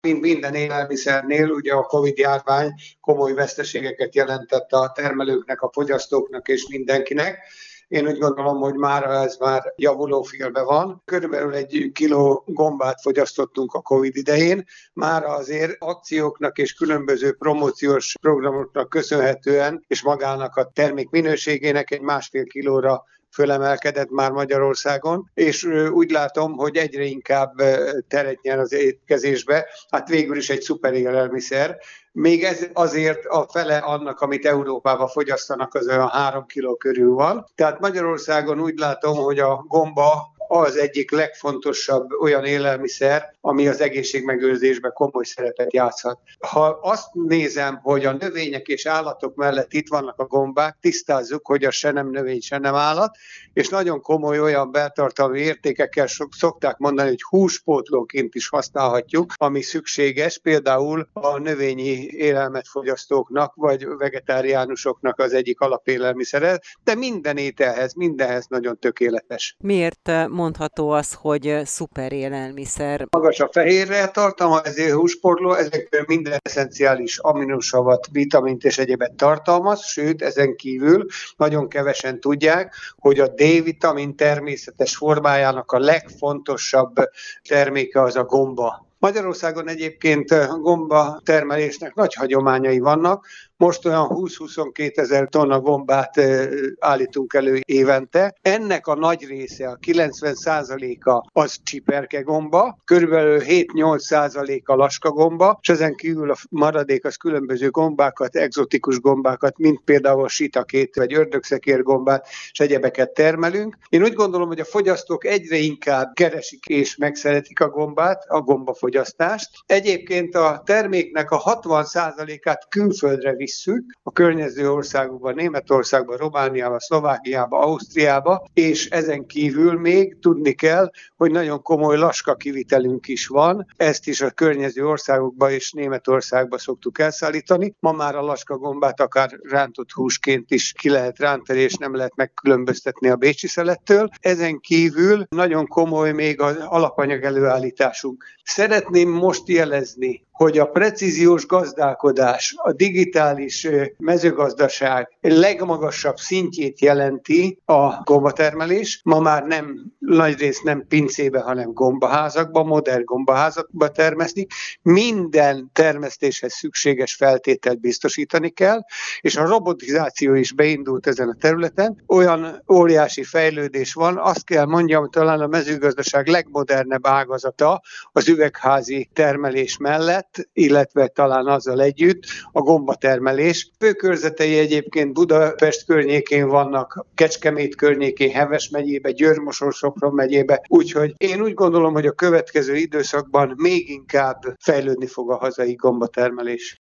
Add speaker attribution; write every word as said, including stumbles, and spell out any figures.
Speaker 1: Mint minden élelmiszernél, ugye a Covid-járvány komoly veszteségeket jelentett a termelőknek, a fogyasztóknak és mindenkinek. Én úgy gondolom, hogy mára ez már javuló félben van. Körülbelül egy kiló gombát fogyasztottunk a Covid idején. Mára azért akcióknak és különböző promóciós programoknak köszönhetően, és magának a termék minőségének egy másfél kilóra fölemelkedett már Magyarországon, és úgy látom, hogy egyre inkább teret nyer az étkezésbe. Hát végül is egy szuper élelmiszer. Még ez azért a fele annak, amit Európában fogyasztanak, az olyan három kiló körül van. Tehát Magyarországon úgy látom, hogy a gomba az egyik legfontosabb olyan élelmiszer, ami az egészségmegőrzésben komoly szerepet játszhat. Ha azt nézem, hogy a növények és állatok mellett itt vannak a gombák, tisztázzuk, hogy az se nem növény, se nem állat, és nagyon komoly olyan beltartalmi értékekkel szokták mondani, hogy húspótlóként is használhatjuk, ami szükséges, például a növényi élelmetfogyasztóknak, vagy vegetáriánusoknak az egyik alapélelmiszere, de minden ételhez, mindenhez nagyon tökéletes.
Speaker 2: Miért mondható az, hogy szuper élelmiszer?
Speaker 1: Magas a fehérre tartalma, ezért húsportló, ezekből minden eszenciális aminosavat, vitamint és egyébet tartalmaz, sőt, ezen kívül nagyon kevesen tudják, hogy a D-vitamin természetes formájának a legfontosabb terméke az a gomba. Magyarországon egyébként gomba termelésnek nagy hagyományai vannak. Most olyan húsz-huszonkettő ezer tonna gombát állítunk elő évente. Ennek a nagy része, a kilencven százaléka az csiperkegomba, körülbelül hét-nyolc százaléka laskagomba, és ezen kívül a maradék az különböző gombákat, egzotikus gombákat, mint például a sitakét vagy ördögszekérgombát, és egyebeket termelünk. Én úgy gondolom, hogy a fogyasztók egyre inkább keresik és megszeretik a gombát, a gombafogyasztást. Egyébként a terméknek a hatvan százalékát külföldre visz a környező országokban, Németországban, Romániában, Szlovákiában, Ausztriában, és ezen kívül még tudni kell, hogy nagyon komoly laska kivitelünk is van, ezt is a környező országokban és Németországban szoktuk elszállítani. Ma már a laskagombát akár rántott húsként is ki lehet rántani, és nem lehet megkülönböztetni a bécsi szelettől. Ezen kívül nagyon komoly még az alapanyag előállításunk. Szeretném most jelezni, hogy a precíziós gazdálkodás, a digitális mezőgazdaság legmagasabb szintjét jelenti a gombatermelés. Ma már nem nagyrészt nem pincébe, hanem gombaházakban, modern gombaházakban termesztik. Minden termesztéshez szükséges feltételt biztosítani kell, és a robotizáció is beindult ezen a területen. Olyan óriási fejlődés van, azt kell mondjam, talán a mezőgazdaság legmodernebb ágazata az üvegházi termelés mellett, illetve talán azzal együtt a gombatermelés. Főkörzetei egyébként Budapest környékén vannak, Kecskemét környékén, Heves megyébe, Győr-Moson-Sopron megyébe, úgyhogy én úgy gondolom, hogy a következő időszakban még inkább fejlődni fog a hazai gombatermelés.